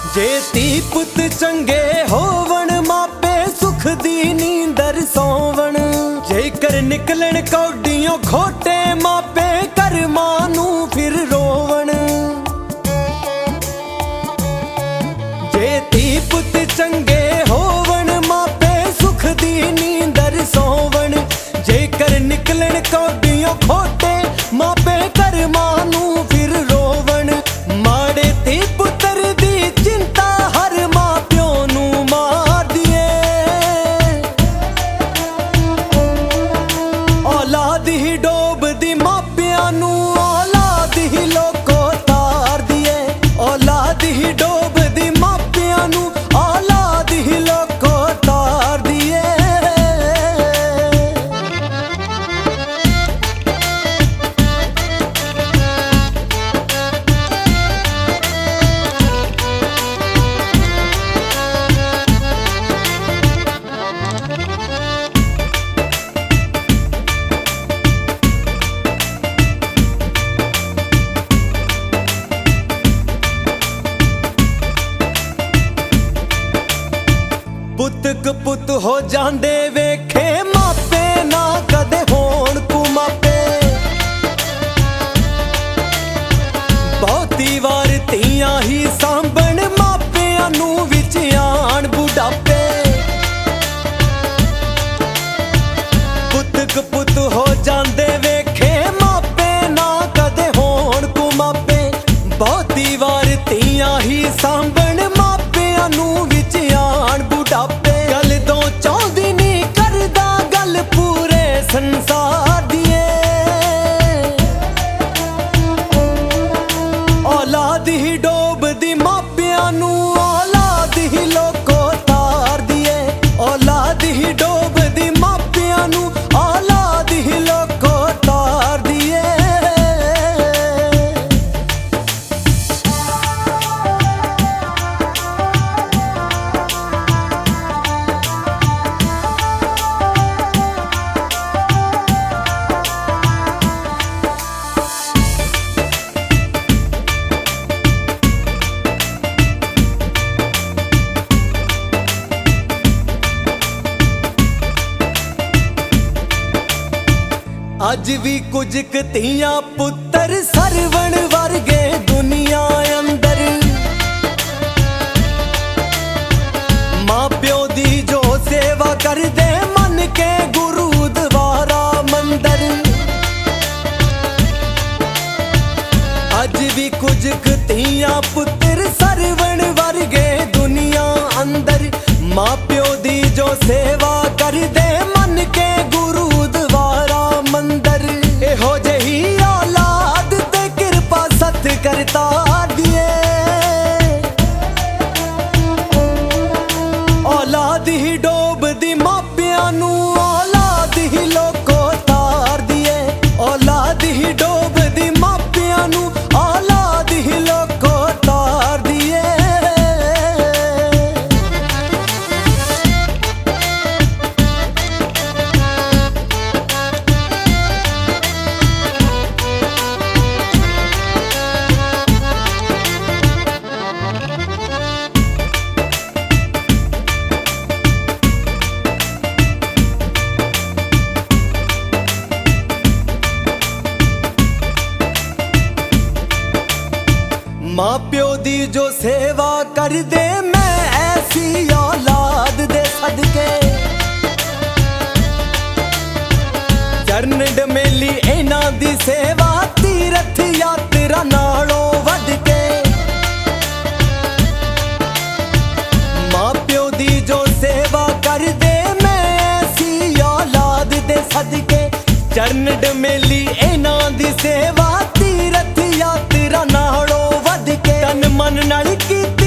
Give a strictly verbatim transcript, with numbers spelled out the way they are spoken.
जे धी पुत चंगे होवन मापे सुख दी नींदर सोवन। जेकर निकलन कौडियों खोटे मापे कर मानू फिर रोवन। जे धी पुत चंगे होवन मापे सुख दी नींदर सोवन। जेकर निकलन कौडियों खोटे मापे कर मानू फिर रोवन। माड़े धी पुत्र दी चिंता हर मां प्यो नू मार दिए। औलाद ही डोब दी मापियां नू औलाद ही लोको तार दिए। औलाद ही डोब दी मापियां नू औलाद ही लोको तार दिए। पुत कपुत हो जांदे वेखे मापे ना कदे होण कु मापे। बहुती वार तियां ही सांभण मापियां नू विच आण बुढ़ापे। पुत कपुत हो जांदे वेखे मापे ना कदे होण कु मापे। बहुती वार तियां ही सांभण मापियां नू विच आण बुढ़ापे। गल दो चाहदी नी करदा गल पूरे संसार दिए। औलाद ही डोब दी मापियां नू औलाद ही लोको तार दिए। औलाद ही डोब दी मापियां नू औलाद ही लोको तार दिए। अज भी कुछ कतियां पुत्र सरवण वर्गे दुनिया अंदर। मां प्यो दी जो सेवा कर दे मन के गुरु द्वारा मंदर। अज भी कुछ कतियां पुत्र सरवण वर्गे दुनिया अंदर। मां प्यो दी जो सेवा कर दे मन के गुरु द्वारा मंदर। एहो जही औलाद ते कृपा सत करता दिए। औलाद ही डोब दी मापियां नू औलाद ही लोको तार दिए। औलाद ही डोब दी मापियां नू औलाद ही लोको तार दिए। मां प्यो दी जो सेवा कर दे मैं ऐसी औलाद दे सदके। चरण डमेली इन्हां दी सेवा तीरथ यात्रा नालों वध के। मां प्यो दी जो सेवा कर दे मैं ऐसी औलाद दे सदके। चरण डमेली इन्हां दी सेवा तीरथ यात्रा नालों तन मन नाल कीती